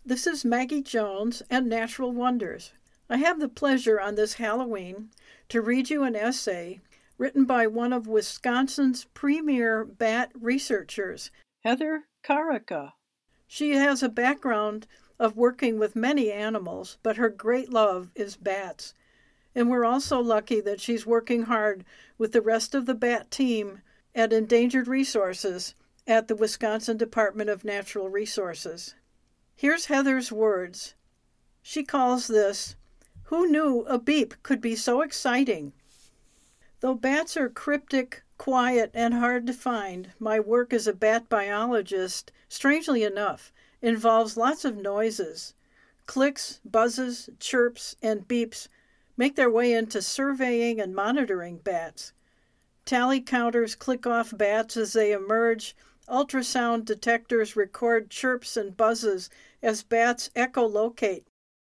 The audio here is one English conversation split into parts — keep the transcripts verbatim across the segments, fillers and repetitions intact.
This is Maggie Jones and Natural Wonders. I have the pleasure on this Halloween to read you an essay written by one of Wisconsin's premier bat researchers, Heather Carica. She has a background of working with many animals, but her great love is bats. And we're also lucky that she's working hard with the rest of the bat team at Endangered Resources at the Wisconsin Department of Natural Resources. Here's Heather's words. She calls this, "Who knew a beep could be so exciting?" Though bats are cryptic, quiet, and hard to find, my work as a bat biologist, strangely enough, involves lots of noises. Clicks, buzzes, chirps, and beeps make their way into surveying and monitoring bats. Tally counters click off bats as they emerge. Ultrasound detectors record chirps and buzzes as bats echolocate.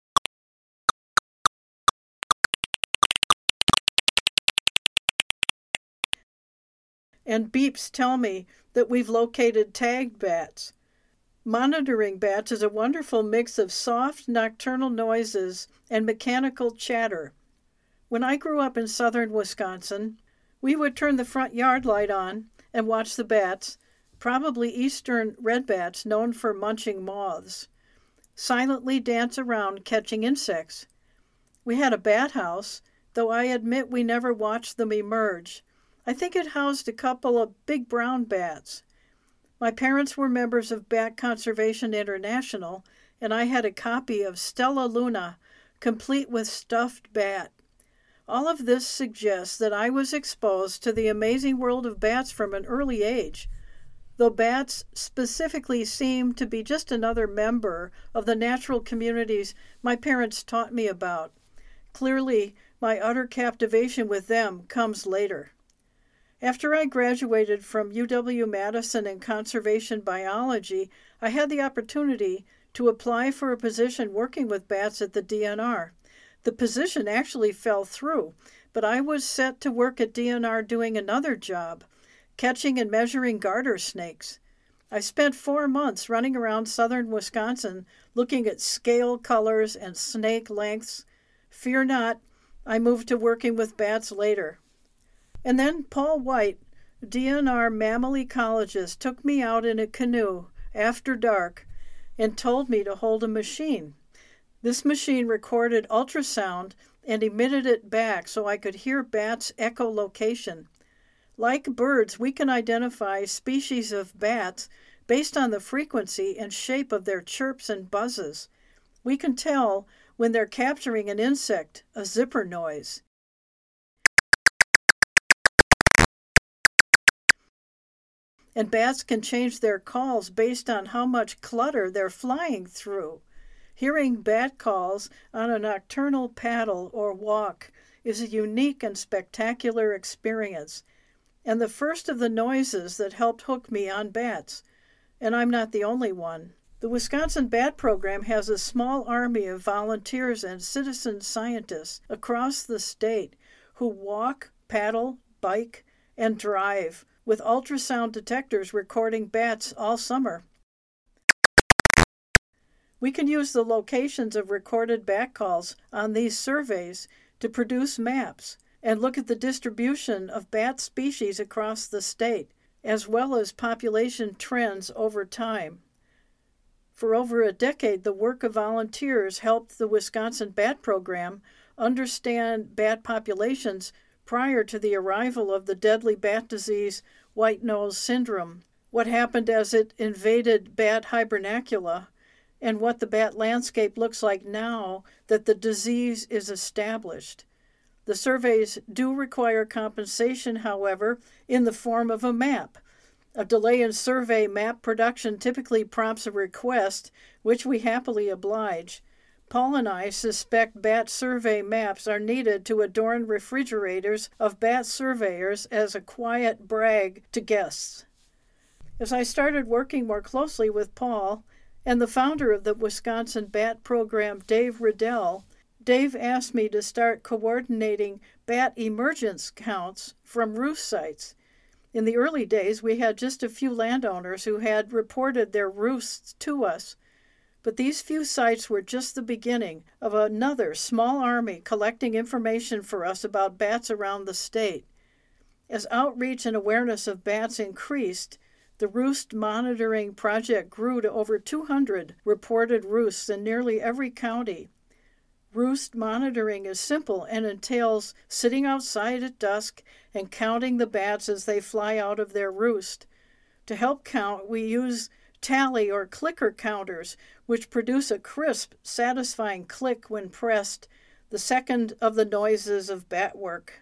And beeps tell me that we've located tagged bats. Monitoring bats is a wonderful mix of soft nocturnal noises and mechanical chatter. When I grew up in southern Wisconsin, we would turn the front yard light on and watch the bats, probably eastern redbats known for munching moths, silently dance around catching insects. We had a bat house, though I admit we never watched them emerge. I think it housed a couple of big brown bats. My parents were members of Bat Conservation International, and I had a copy of Stella Luna, complete with stuffed bat. All of this suggests that I was exposed to the amazing world of bats from an early age, though bats specifically seem to be just another member of the natural communities my parents taught me about. Clearly, my utter captivation with them comes later. After I graduated from U W-Madison in conservation biology, I had the opportunity to apply for a position working with bats at the D N R. The position actually fell through, but I was set to work at D N R doing another job, catching and measuring garter snakes. I spent four months running around southern Wisconsin looking at scale colors and snake lengths. Fear not, I moved to working with bats later. And then Paul White, D N R mammal ecologist, took me out in a canoe after dark and told me to hold a machine. This machine recorded ultrasound and emitted it back so I could hear bats' echolocation. Like birds, we can identify species of bats based on the frequency and shape of their chirps and buzzes. We can tell when they're capturing an insect, a zipper noise. And bats can change their calls based on how much clutter they're flying through. Hearing bat calls on a nocturnal paddle or walk is a unique and spectacular experience, and the first of the noises that helped hook me on bats. And I'm not the only one. The Wisconsin Bat Program has a small army of volunteers and citizen scientists across the state who walk, paddle, bike, and drive with ultrasound detectors recording bats all summer. We can use the locations of recorded bat calls on these surveys to produce maps and look at the distribution of bat species across the state, as well as population trends over time. For over a decade, the work of volunteers helped the Wisconsin Bat Program understand bat populations prior to the arrival of the deadly bat disease white nose syndrome, what happened as it invaded bat hibernacula, and what the bat landscape looks like now that the disease is established. The surveys do require compensation, however, in the form of a map. A delay in survey map production typically prompts a request, which we happily oblige. Paul and I suspect bat survey maps are needed to adorn refrigerators of bat surveyors as a quiet brag to guests. As I started working more closely with Paul and the founder of the Wisconsin Bat Program, Dave Riddell, Dave asked me to start coordinating bat emergence counts from roost sites. In the early days, we had just a few landowners who had reported their roosts to us. But these few sites were just the beginning of another small army collecting information for us about bats around the state. As outreach and awareness of bats increased, the roost monitoring project grew to over two hundred reported roosts in nearly every county. Roost monitoring is simple and entails sitting outside at dusk and counting the bats as they fly out of their roost. To help count, we use tally or clicker counters, which produce a crisp, satisfying click when pressed, the second of the noises of bat work.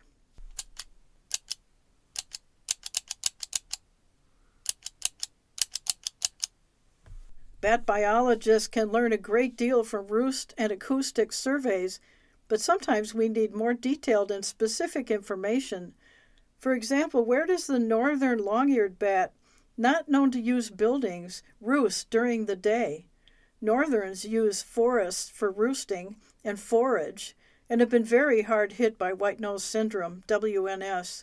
Bat biologists can learn a great deal from roost and acoustic surveys, but sometimes we need more detailed and specific information. For example, where does the northern long-eared bat, not known to use buildings, roost during the day? Northerns use forests for roosting and forage and have been very hard hit by white-nose syndrome, W N S.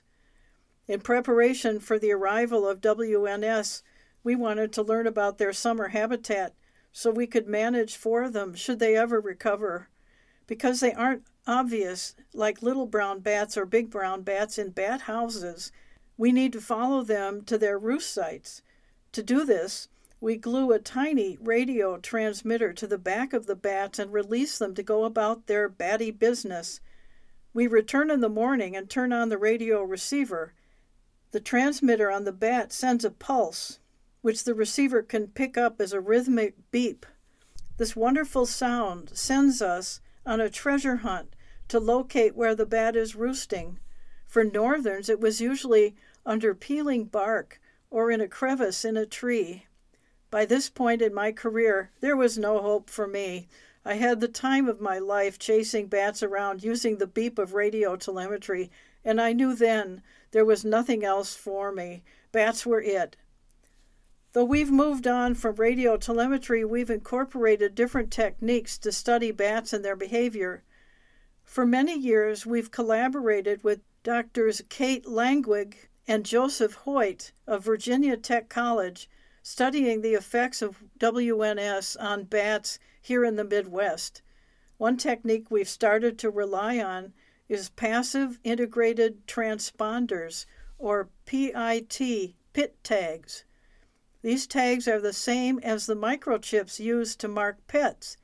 In preparation for the arrival of W N S, we wanted to learn about their summer habitat so we could manage for them should they ever recover. Because they aren't obvious like little brown bats or big brown bats in bat houses, we need to follow them to their roost sites. To do this, we glue a tiny radio transmitter to the back of the bats and release them to go about their batty business. We return in the morning and turn on the radio receiver. The transmitter on the bat sends a pulse, which the receiver can pick up as a rhythmic beep. This wonderful sound sends us on a treasure hunt to locate where the bat is roosting. For northerns, it was usually under peeling bark or in a crevice in a tree. By this point in my career, there was no hope for me. I had the time of my life chasing bats around using the beep of radio telemetry, and I knew then there was nothing else for me. Bats were it. Though we've moved on from radio telemetry, we've incorporated different techniques to study bats and their behavior. For many years, we've collaborated with Doctors Kate Langwig and Joseph Hoyt of Virginia Tech College, studying the effects of W N S on bats here in the Midwest. One technique we've started to rely on is passive integrated transponders, or P I T, pit tags. These tags are the same as the microchips used to mark pets.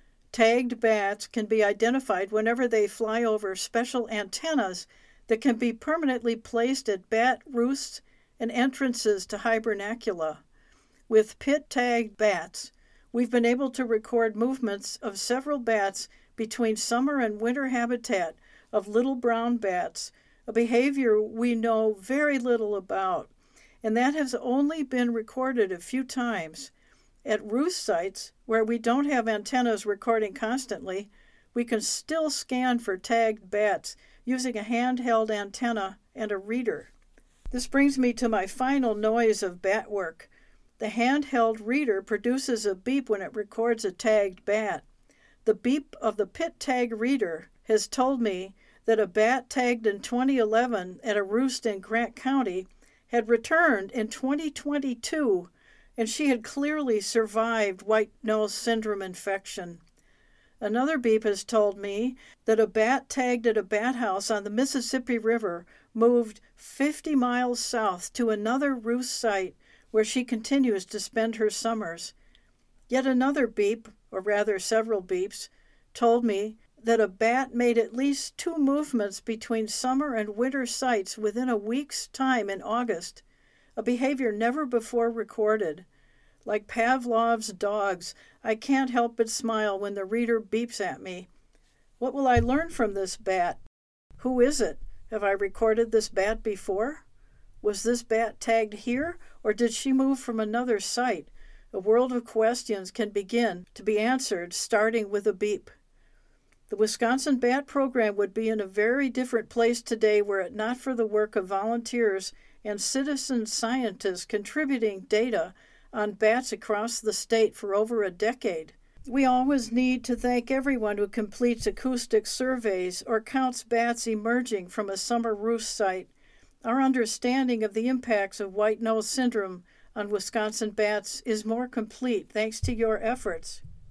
Tagged bats can be identified whenever they fly over special antennas that can be permanently placed at bat roosts and entrances to hibernacula. With pit-tagged bats, we've been able to record movements of several bats between summer and winter habitat of little brown bats, a behavior we know very little about, and that has only been recorded a few times. At roost sites, where we don't have antennas recording constantly, we can still scan for tagged bats using a handheld antenna and a reader. This brings me to my final noise of bat work. The handheld reader produces a beep when it records a tagged bat. The beep of the pit tag reader has told me that a bat tagged in twenty eleven at a roost in Grant County had returned in twenty twenty-two, and she had clearly survived white-nose syndrome infection. Another beep has told me that a bat tagged at a bat house on the Mississippi River moved fifty miles south to another roost site where she continues to spend her summers. Yet another beep, or rather several beeps, told me that a bat made at least two movements between summer and winter sites within a week's time in August, a behavior never before recorded. Like Pavlov's dogs, I can't help but smile when the reader beeps at me. What will I learn from this bat? Who is it? Have I recorded this bat before? Was this bat tagged here, or did she move from another site? A world of questions can begin to be answered starting with a beep. The Wisconsin Bat Program would be in a very different place today were it not for the work of volunteers and citizen scientists contributing data on bats across the state for over a decade. We always need to thank everyone who completes acoustic surveys or counts bats emerging from a summer roost site. Our understanding of the impacts of white-nose syndrome on Wisconsin bats is more complete thanks to your efforts.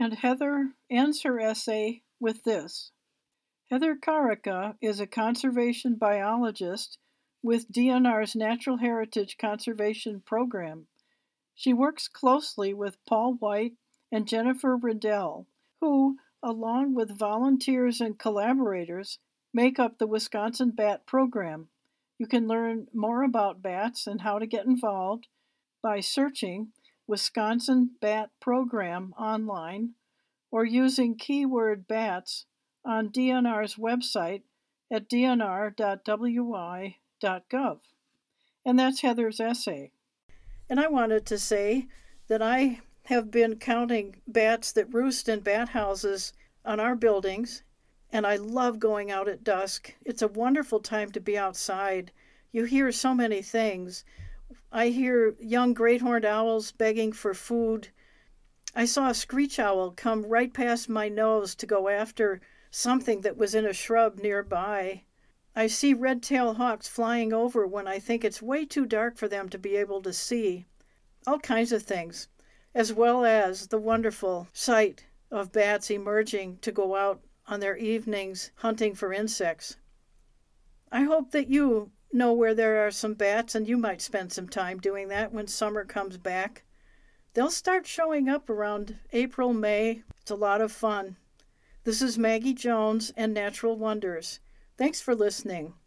And Heather ends her essay with this. Heather Carica is a conservation biologist with D N R's Natural Heritage Conservation Program. She works closely with Paul White and Jennifer Riddell, who, along with volunteers and collaborators, make up the Wisconsin Bat Program. You can learn more about bats and how to get involved by searching Wisconsin Bat Program online or using keyword bats on D N R's website at d n r dot w i dot gov. And that's Heather's essay. And I wanted to say that I have been counting bats that roost in bat houses on our buildings, and I love going out at dusk. It's a wonderful time to be outside. You hear so many things. I hear young great horned owls begging for food. I saw a screech owl come right past my nose to go after something that was in a shrub nearby. I see red-tailed hawks flying over when I think it's way too dark for them to be able to see. All kinds of things, as well as the wonderful sight of bats emerging to go out on their evenings hunting for insects. I hope that you know where there are some bats and you might spend some time doing that when summer comes back. They'll start showing up around April, May. It's a lot of fun. This is Maggie Jones and Natural Wonders. Thanks for listening.